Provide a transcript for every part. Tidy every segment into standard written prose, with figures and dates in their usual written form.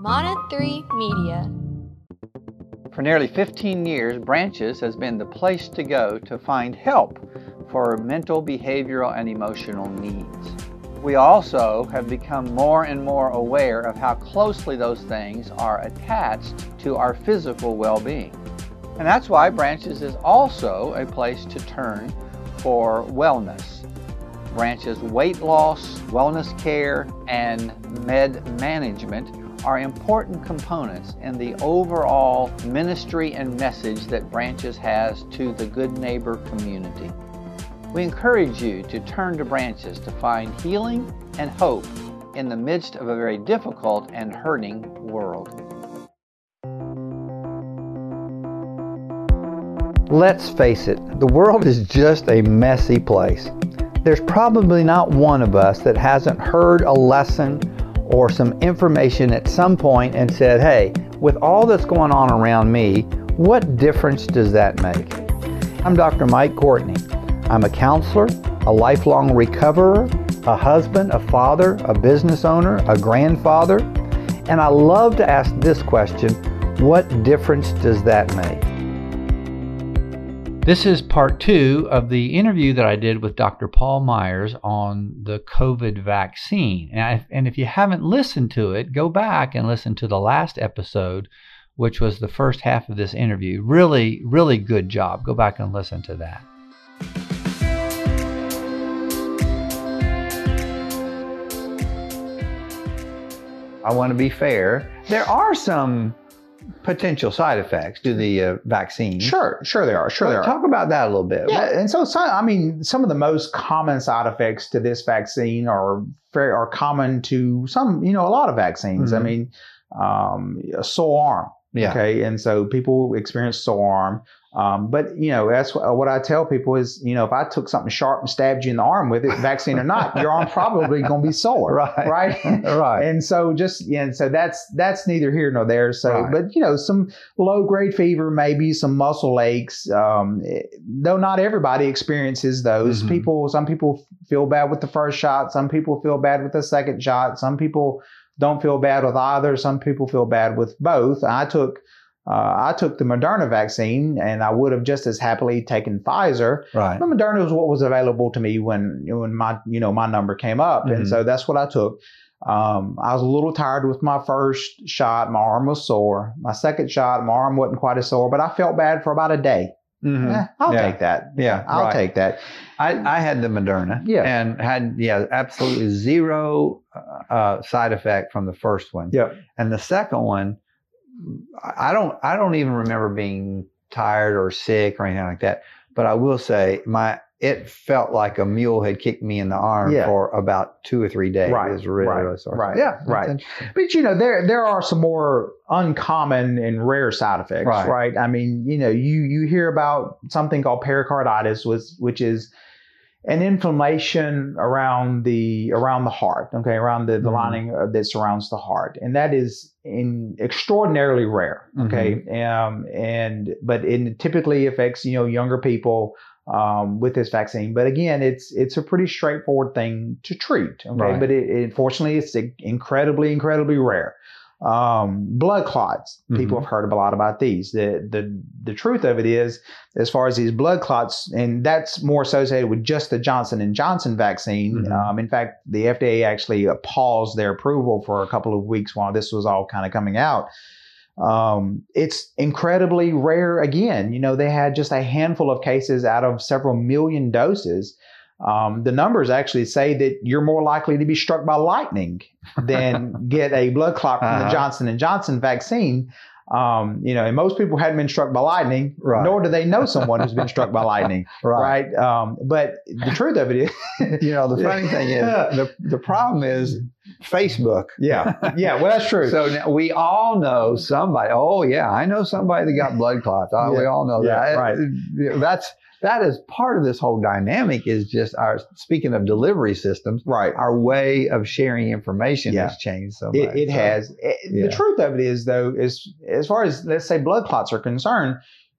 Monad3 Media. For nearly 15 years, Branches has been the place to go to find help for mental, behavioral, and emotional needs. We also have become more and more aware of how closely those things are attached to our physical well-being. And that's why Branches is also a place to turn for wellness. Branches weight loss, wellness care, and med management are important components in the overall ministry and message that Branches has to the Good Neighbor community. We encourage you to turn to Branches to find healing and hope in the midst of a very difficult and hurting world. Let's face it, the world is just a messy place. There's probably not one of us that hasn't heard a lesson or some information at some point and said, hey, with all that's going on around me, what difference does that make? I'm Dr. Mike Courtney. I'm a counselor, a lifelong recoverer, a husband, a father, a business owner, a grandfather, and I love to ask this question, what difference does that make? This is part 2 of the interview that I did with Dr. Paul Myers on the COVID vaccine. And if you haven't listened to it, go back and listen to the last episode, which was the first half of this interview. Really, really good job. Go back and listen to that. I want to be fair. There are some potential side effects to the vaccine. Sure there are. Talk about that a little bit. Yeah, and so some of the most common side effects to this vaccine are common to a lot of vaccines. Mm-hmm. A sore arm. Yeah. Okay, and so people experience sore arm. But that's what I tell people is, if I took something sharp and stabbed you in the arm with it, vaccine or not, your arm probably going to be sore, right? Right. And so so that's neither here nor there. So, right. But some low grade fever, maybe some muscle aches. Though not everybody experiences those. Mm-hmm. Some people feel bad with the first shot. Some people feel bad with the second shot. Some people don't feel bad with either. Some people feel bad with both. I took the Moderna vaccine, and I would have just as happily taken Pfizer. Right. But Moderna was what was available to me when my number came up, Mm-hmm. and so that's what I took. I was a little tired with my first shot. My arm was sore. My second shot, my arm wasn't quite as sore, but I felt bad for about a day. Mm-hmm. I'll take that. Yeah, I'll take that. I had the Moderna, and had absolutely zero side effect from the first one. Yeah, and the second one, I don't even remember being tired or sick or anything like that. But I will say it felt like a mule had kicked me in the arm for about 2 or 3 days. Right. It was really sore. Right. Yeah. Right. But there are some more uncommon and rare side effects. Right. I mean, you hear about something called pericarditis, which is an inflammation around the heart, around the lining that surrounds the heart, and that is extraordinarily rare. Okay, but it typically affects younger people with this vaccine. But again, it's a pretty straightforward thing to treat. Okay, right. But unfortunately, it's incredibly rare. Blood clots. People have heard a lot about these. The truth of it is, as far as these blood clots, and that's more associated with just the Johnson & Johnson vaccine. In fact, the FDA actually paused their approval for a couple of weeks while this was all kind of coming out. It's incredibly rare. Again, they had just a handful of cases out of several million doses. The numbers actually say that you're more likely to be struck by lightning than get a blood clot from the Johnson & Johnson vaccine. And most people hadn't been struck by lightning, nor do they know someone who's been struck by lightning. Right. But the truth of it is, the funny thing is, the problem is Facebook. Yeah. Well, that's true. So now we all know somebody. Oh yeah, I know somebody that got blood clots. We all know that. Right. That is part of this whole dynamic, is just speaking of delivery systems, our way of sharing information has changed so much. It has. The truth of it is, though, is as far as, let's say, blood clots are concerned,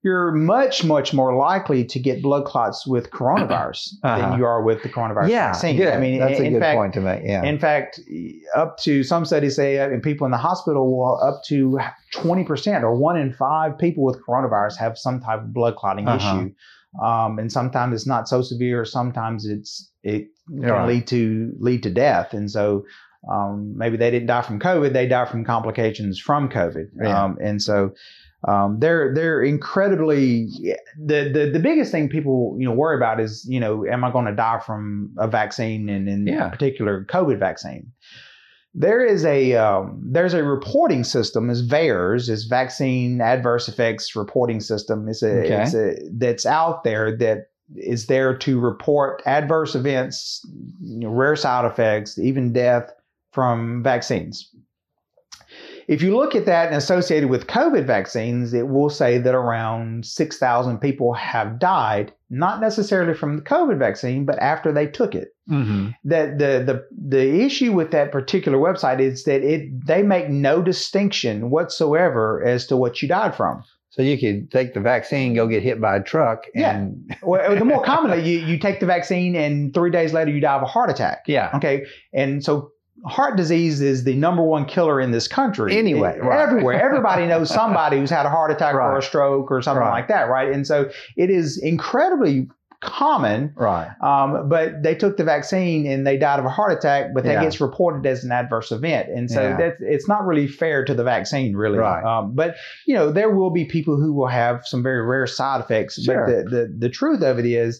you're much, much more likely to get blood clots with coronavirus than you are with the coronavirus vaccine. Good. I mean, that's a good fact, point to make. Yeah. In fact, up to some studies say people in the hospital will up to 20% or 1 in 5 people with coronavirus have some type of blood clotting issue. And sometimes it's not so severe. Sometimes it can lead to death. And so maybe they didn't die from COVID. They died from complications from COVID. Yeah. And so they're incredibly, the biggest thing people, worry about is, am I going to die from a vaccine, and in particular COVID vaccine? There's a reporting system, is VAERS, is Vaccine Adverse Effects Reporting System. It's that's out there that is there to report adverse events, rare side effects, even death from vaccines. If you look at that and associated with COVID vaccines, it will say that around 6,000 people have died, not necessarily from the COVID vaccine, but after they took it. Mm-hmm. That the issue with that particular website is that they make no distinction whatsoever as to what you died from. So you could take the vaccine, go get hit by a truck, and well, the more commonly you take the vaccine and 3 days later you die of a heart attack. Yeah. Okay. And so heart disease is the number one killer in this country. Anyway, everywhere. Everybody knows somebody who's had a heart attack or a stroke or something like that, right? And so it is incredibly common. Right. But they took the vaccine and they died of a heart attack, but that gets reported as an adverse event. And so it's not really fair to the vaccine, really. Right. But, there will be people who will have some very rare side effects. Sure. But the truth of it is,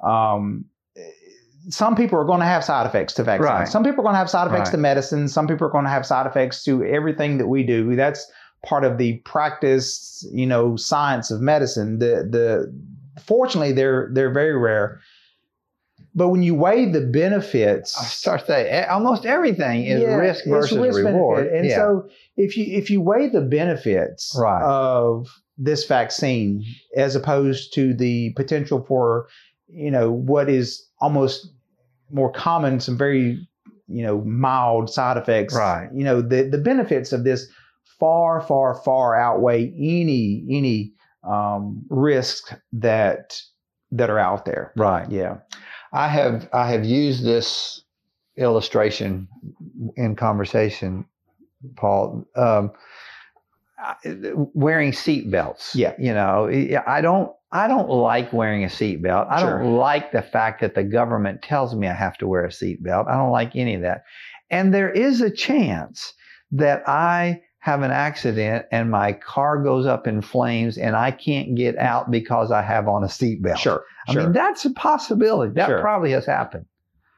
some people are going to have side effects to vaccines. Right. Some people are going to have side effects to medicine. Some people are going to have side effects to everything that we do. That's part of the practice, science of medicine. Fortunately, they're very rare. But when you weigh the benefits, I start to say almost everything is risk versus reward. Benefit. And so if you weigh the benefits of this vaccine as opposed to the potential for, what is almost more common, some very, mild side effects. Right. The benefits of this far, far, far outweigh any risks that are out there. Right. Yeah. I have used this illustration in conversation, Paul. Wearing seat belts. Yeah. I don't like wearing a seatbelt. I don't like the fact that the government tells me I have to wear a seatbelt. I don't like any of that. And there is a chance that I have an accident and my car goes up in flames and I can't get out because I have on a seatbelt. Sure. I mean, that's a possibility. That probably has happened.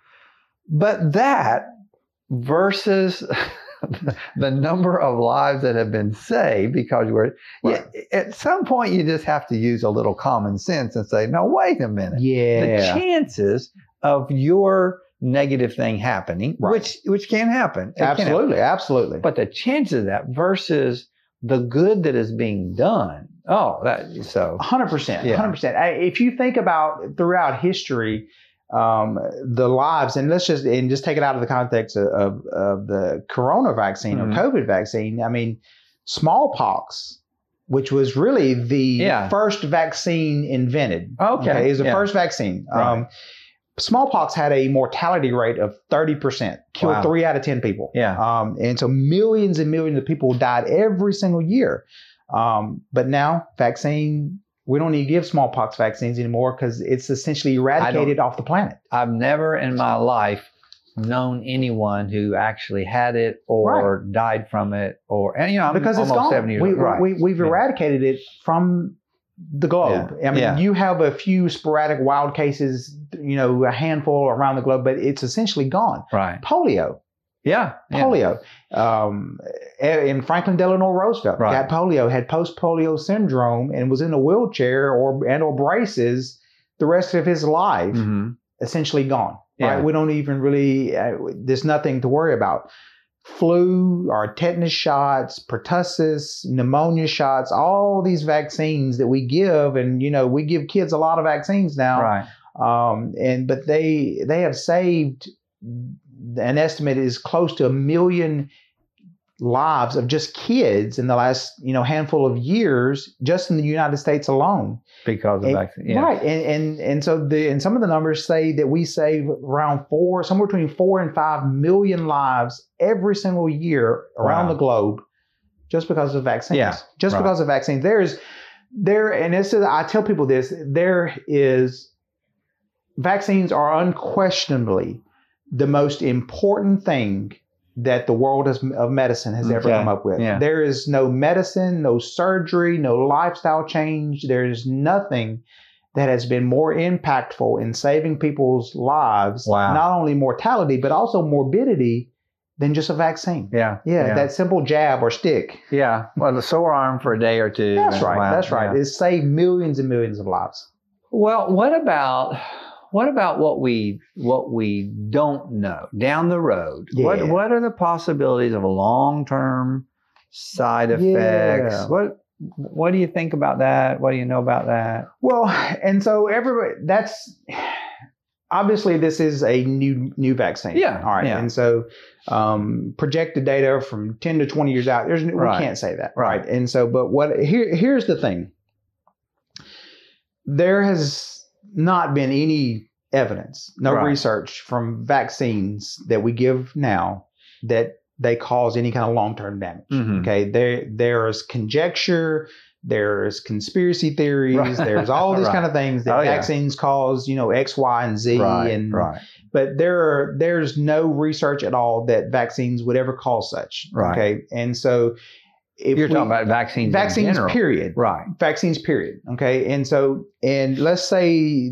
But that versus the number of lives that have been saved because at some point you just have to use a little common sense and say, no, wait a minute. Yeah. The chances of your negative thing happening, which can happen. Absolutely. But the chances of that versus the good that is being done. 100%. 100%. If you think about throughout history, the lives, and let's just take it out of the context of the corona vaccine or COVID vaccine. I mean, smallpox, which was really the first vaccine invented. Okay, is the first vaccine. Right. Smallpox had a mortality rate of 30%, killed 3 out of 10 people. Yeah. And so millions and millions of people died every single year. But now vaccine. We don't need to give smallpox vaccines anymore because it's essentially eradicated off the planet. I've never in my life known anyone who actually had it or died from it, I'm because almost it's gone. 70 years old. We've eradicated it from the globe. Yeah. I mean, you have a few sporadic wild cases, a handful around the globe, but it's essentially gone. Right. Polio. Polio. And Franklin Delano Roosevelt got polio, had post-polio syndrome, and was in a wheelchair or braces the rest of his life, essentially gone. Yeah. Right? We don't even really, there's nothing to worry about. Flu or tetanus shots, pertussis, pneumonia shots, all these vaccines that we give, and, we give kids a lot of vaccines now. Right. But they have saved, an estimate is close to 1 million lives of just kids in the last, handful of years, just in the United States alone. Because of vaccine. Yeah. Right. And so some of the numbers say that we save around somewhere between 4 and 5 million lives every single year around the globe just because of vaccines. Yeah. Just because of vaccines. I tell people this, vaccines are unquestionably the most important thing that the world of medicine has ever come up with. Yeah. There is no medicine, no surgery, no lifestyle change. There's nothing that has been more impactful in saving people's lives, not only mortality, but also morbidity, than just a vaccine. Yeah. That simple jab or stick. Yeah. Well, the sore arm for a day or two. That's right. Wow. That's right. Yeah. It saved millions and millions of lives. Well, what about what we don't know down the road? Yeah. What are the possibilities of long-term side effects? Yeah. What do you think about that? What do you know about that? Well, and so obviously this is a new vaccine. Yeah. All right. Yeah. And so projected data from 10 to 20 years out, we can't say that. Right. And so, but here's the thing. There has not been any evidence, no research from vaccines that we give now that they cause any kind of long-term damage. Mm-hmm. Okay. There's conjecture, there's conspiracy theories, there's all these kind of things that vaccines cause, X, Y, and Z. But there's no research at all that vaccines would ever cause such. Right. Okay. And so you're talking about vaccines in general. Period. Right. Vaccines, period. Okay. And let's say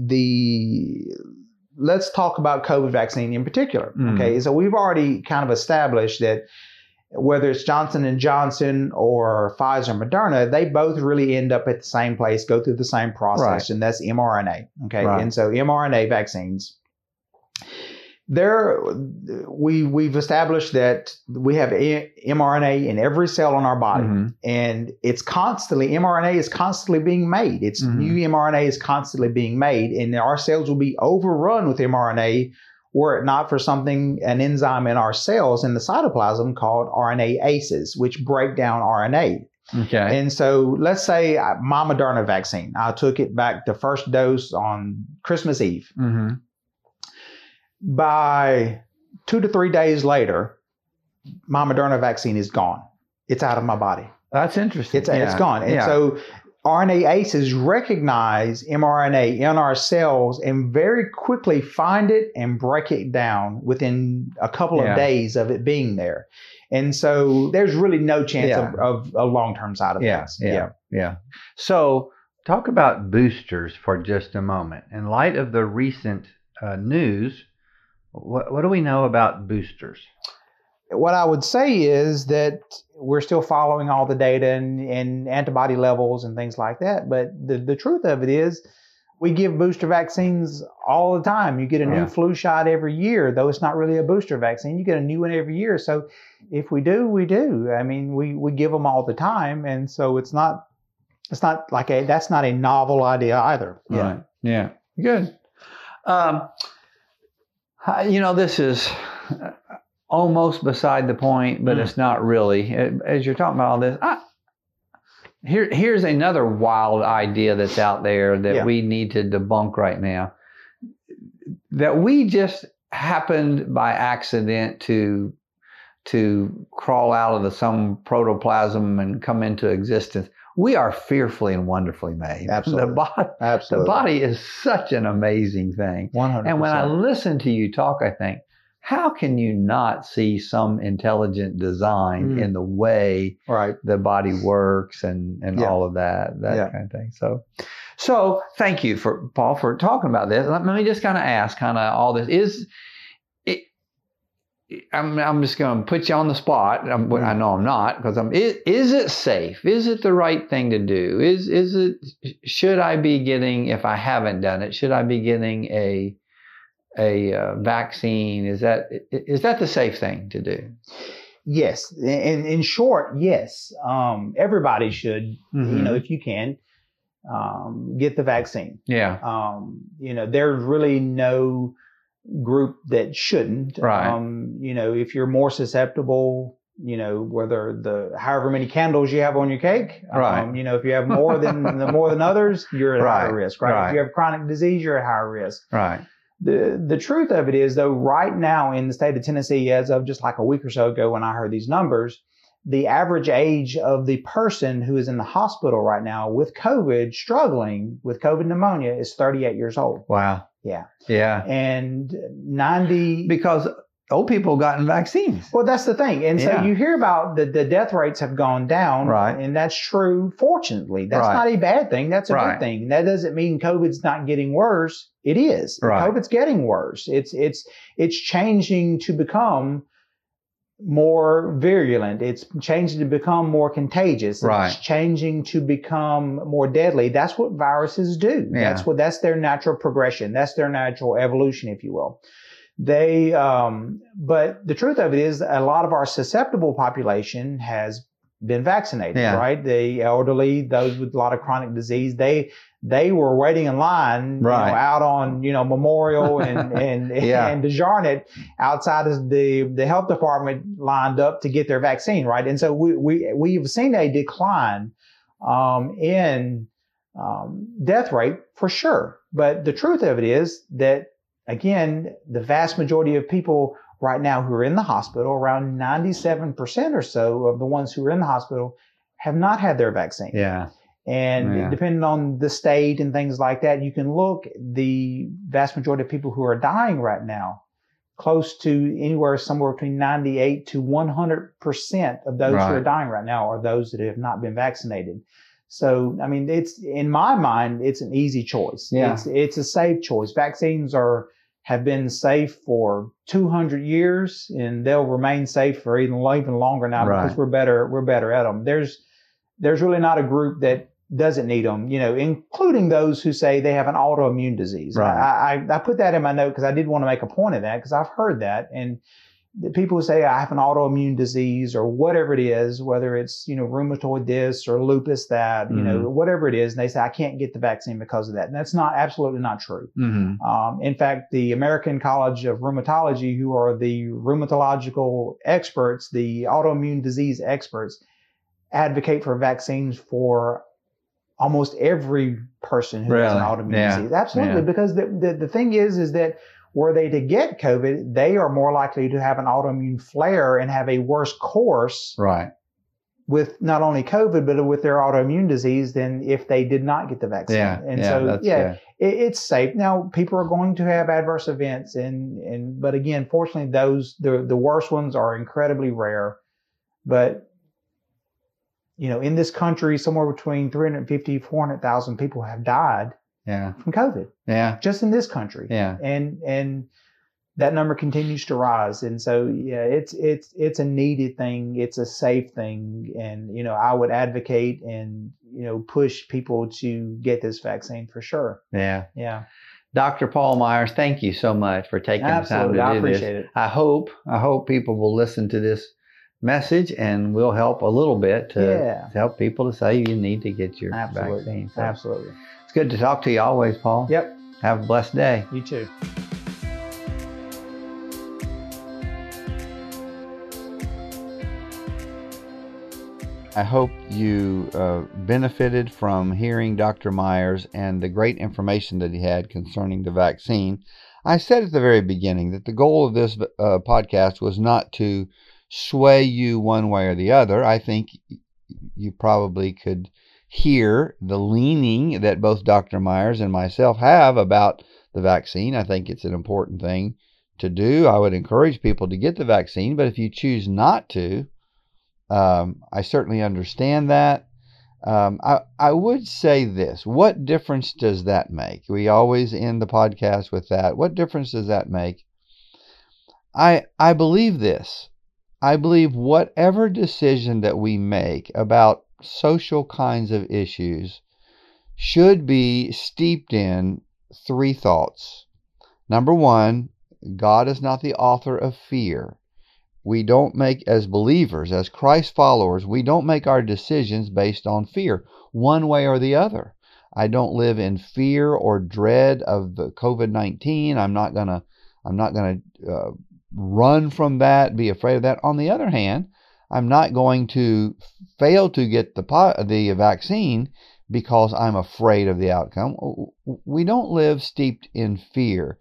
let's talk about COVID vaccine in particular. Okay. So we've already kind of established that whether it's Johnson & Johnson or Pfizer, Moderna, they both really end up at the same place, go through the same process, and that's mRNA. Okay. Right. And so mRNA vaccines, we've established that we have mRNA in every cell in our body, and mRNA is constantly being made. New mRNA is constantly being made, and our cells will be overrun with mRNA were it not for an enzyme in our cells in the cytoplasm called RNases, which break down RNA. Okay. And so let's say my Moderna vaccine, I took it back the first dose on Christmas Eve. Mm-hmm. By 2 to 3 days later, my Moderna vaccine is gone. It's out of my body. That's interesting. It's gone. And so RNases recognize mRNA in our cells and very quickly find it and break it down within a couple of days of it being there. And so there's really no chance of a long-term side effects. Yeah. So talk about boosters for just a moment. In light of the recent news, what do we know about boosters? What I would say is that we're still following all the data and antibody levels and things like that. But the truth of it is we give booster vaccines all the time. You get a new flu shot every year, though it's not really a booster vaccine. You get a new one every year. So if we do, we do. I mean, we give them all the time. And so it's not like that's not a novel idea either. Right. Yeah. Good. This is almost beside the point, but it's not really. As you're talking about all this, here's another wild idea that's out there that we need to debunk right now. That we just happened by accident to crawl out of some protoplasm and come into existence. We are fearfully and wonderfully made. Absolutely. The body is such an amazing thing. 100%. And when I listen to you talk, I think, how can you not see some intelligent design in the way the body works and all of that kind of thing? So thank you, Paul, for talking about this. Let me just kind of ask all this. I'm just going to put you on the spot. I know I'm not, because is it safe? Is it the right thing to do? Should I be getting, if I haven't done it, should I be getting a vaccine? Is that the safe thing to do? Yes. In short, yes. Everybody should, if you can, get the vaccine. Yeah. There's really no group that shouldn't. Right. If you're more susceptible, whether however many candles you have on your cake. Right. If you have more than others, you're at higher risk, right? Right. If you have chronic disease, you're at higher risk. Right. The truth of it is, though, right now in the state of Tennessee, as of just like a week or so ago when I heard these numbers, the average age of the person who is in the hospital right now with COVID, struggling with COVID pneumonia, is 38 years old. Wow. Yeah. Yeah. And 90... Because old people have gotten vaccines. Well, that's the thing. And so you hear about the death rates have gone down. Right. And that's true, fortunately. That's not a bad thing. That's a good thing. That doesn't mean COVID's not getting worse. It is. Right. COVID's getting worse. It's changing to become more virulent. It's changing to become more contagious. Right. It's changing to become more deadly. That's what viruses do. Yeah. That's their natural progression. That's their natural evolution, if you will. But the truth of it is, a lot of our susceptible population has been vaccinated, right? The elderly, those with a lot of chronic disease, they were waiting in line, out on, Memorial and DeJarnette outside of the health department lined up to get their vaccine, right? And so we've seen a decline, in, death rate for sure. But the truth of it is that, again, the vast majority of people right now who are in the hospital, around 97% or so of the ones who are in the hospital, have not had their vaccine. Yeah. And depending on the state and things like that, you can look, the vast majority of people who are dying right now, close to somewhere between 98 to 100% of those who are dying right now are those that have not been vaccinated. So, I mean, in my mind, it's an easy choice. Yeah. It's a safe choice. Vaccines have been safe for 200 years, and they'll remain safe for even longer now because we're better at them. There's really not a group that doesn't need them, including those who say they have an autoimmune disease. Right. I put that in my note because I did want to make a point of that, because I've heard that, and the people who say I have an autoimmune disease or whatever it is, whether it's, rheumatoid this or lupus that, whatever it is, and they say I can't get the vaccine because of that. And that's absolutely not true. Mm-hmm. In fact, the American College of Rheumatology, who are the rheumatological experts, the autoimmune disease experts, advocate for vaccines for almost every person who has an autoimmune disease. Absolutely. Because the thing is that were they to get COVID, they are more likely to have an autoimmune flare and have a worse course with not only COVID, but with their autoimmune disease than if they did not get the vaccine. It's safe. Now, people are going to have adverse events, but again, fortunately, the worst ones are incredibly rare. But, in this country, somewhere between 350, 400,000 people have died from COVID. Yeah. Just in this country. Yeah. And that number continues to rise. And so, it's a needed thing. It's a safe thing. And, I would advocate and, push people to get this vaccine for sure. Yeah. Yeah. Dr. Paul Myers, thank you so much for taking the time to do this. I appreciate it. I hope people will listen to this message, and we'll help a little bit to help people to say you need to get your vaccine. So absolutely. It's good to talk to you always, Paul. Yep. Have a blessed day. You too. I hope you benefited from hearing Dr. Myers and the great information that he had concerning the vaccine. I said at the very beginning that the goal of this podcast was not to sway you one way or the other. I think you probably could hear the leaning that both Dr. Myers and myself have about the vaccine. I think it's an important thing to do. I would encourage people to get the vaccine, but if you choose not to, I certainly understand that. I would say this. What difference does that make? We always end the podcast with that. What difference does that make? I believe this. I believe whatever decision that we make about social kinds of issues should be steeped in three thoughts. Number one, God is not the author of fear. We don't make, as believers, as Christ followers, we don't make our decisions based on fear, one way or the other. I don't live in fear or dread of the COVID-19. I'm not gonna run from that, be afraid of that. On the other hand, I'm not going to fail to get the vaccine because I'm afraid of the outcome. We don't live steeped in fear.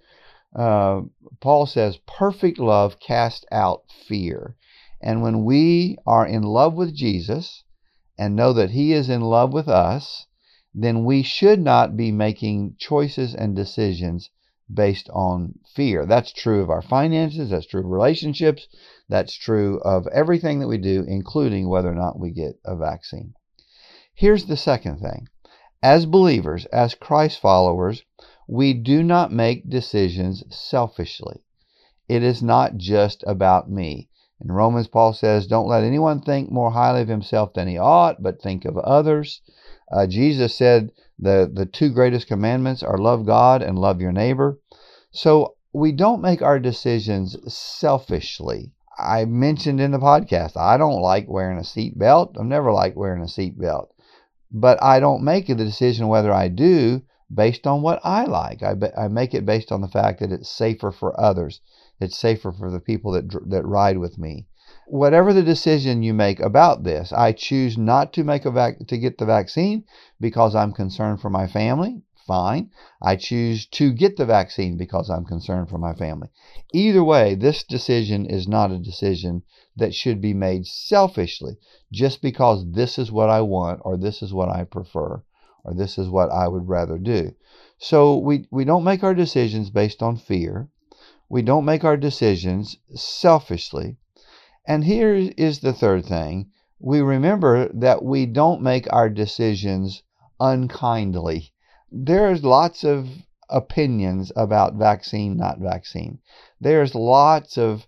Paul says, perfect love casts out fear. And when we are in love with Jesus and know that He is in love with us, then we should not be making choices and decisions based on fear. That's true of our finances. That's true of relationships. That's true of everything that we do, including whether or not we get a vaccine. Here's the second thing. As believers, as Christ followers, we do not make decisions selfishly. It is not just about me. In Romans, Paul says, don't let anyone think more highly of himself than he ought, but think of others. Jesus said the two greatest commandments are love God and love your neighbor. So we don't make our decisions selfishly. I mentioned in the podcast, I don't like wearing a seatbelt. I've never liked wearing a seatbelt. But I don't make the decision whether I do based on what I like. I make it based on the fact that it's safer for others. It's safer for the people that ride with me. Whatever the decision you make about this, I choose not to to get the vaccine because I'm concerned for my family. Fine. I choose to get the vaccine because I'm concerned for my family. Either way, this decision is not a decision that should be made selfishly just because this is what I want, or this is what I prefer, or this is what I would rather do. So we don't make our decisions based on fear. We don't make our decisions selfishly. And here is the third thing. We remember that we don't make our decisions unkindly. There's lots of opinions about vaccine, not vaccine. There's lots of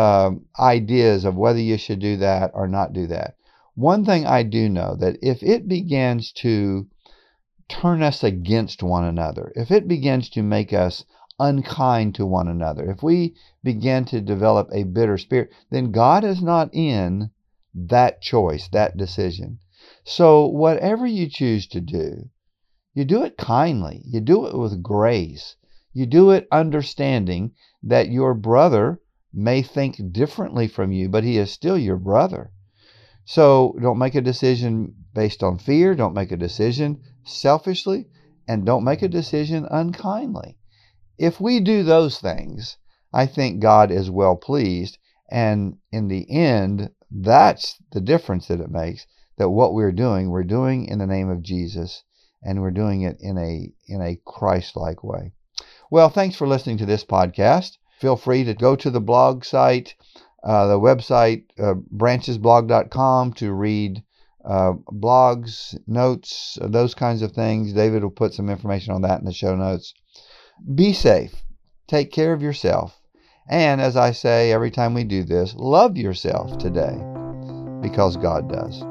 ideas of whether you should do that or not do that. One thing I do know, that if it begins to turn us against one another, if it begins to make us unkind to one another, if we begin to develop a bitter spirit, then God is not in that choice, that decision. So whatever you choose to do, you do it kindly. You do it with grace. You do it understanding that your brother may think differently from you, but he is still your brother. So don't make a decision based on fear. Don't make a decision selfishly, and don't make a decision unkindly. If we do those things, I think God is well pleased. And in the end, that's the difference that it makes, that what we're doing in the name of Jesus, and we're doing it in a Christ-like way. Well, thanks for listening to this podcast. Feel free to go to the blog site, the website, branchesblog.com, to read blogs, notes, those kinds of things. David will put some information on that in the show notes. Be safe. Take care of yourself. And as I say every time we do this, love yourself today, because God does.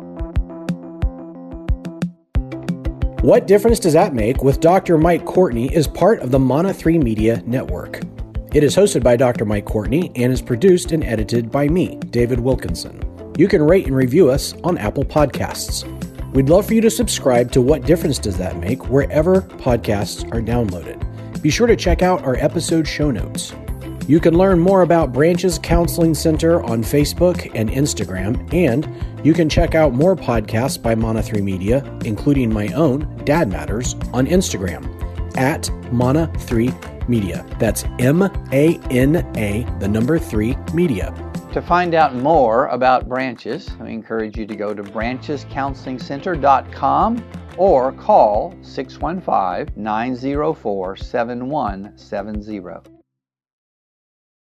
What Difference Does That Make with Dr. Mike Courtney is part of the Mana 3 Media Network. It is hosted by Dr. Mike Courtney and is produced and edited by me, David Wilkinson. You can rate and review us on Apple Podcasts. We'd love for you to subscribe to What Difference Does That Make wherever podcasts are downloaded. Be sure to check out our episode show notes. You can learn more about Branches Counseling Center on Facebook and Instagram, and you can check out more podcasts by Mana 3 Media, including my own, Dad Matters, on Instagram, at Mana 3 Media. That's MANA, the number 3 Media. To find out more about Branches, I encourage you to go to branchescounselingcenter.com or call 615-904-7170.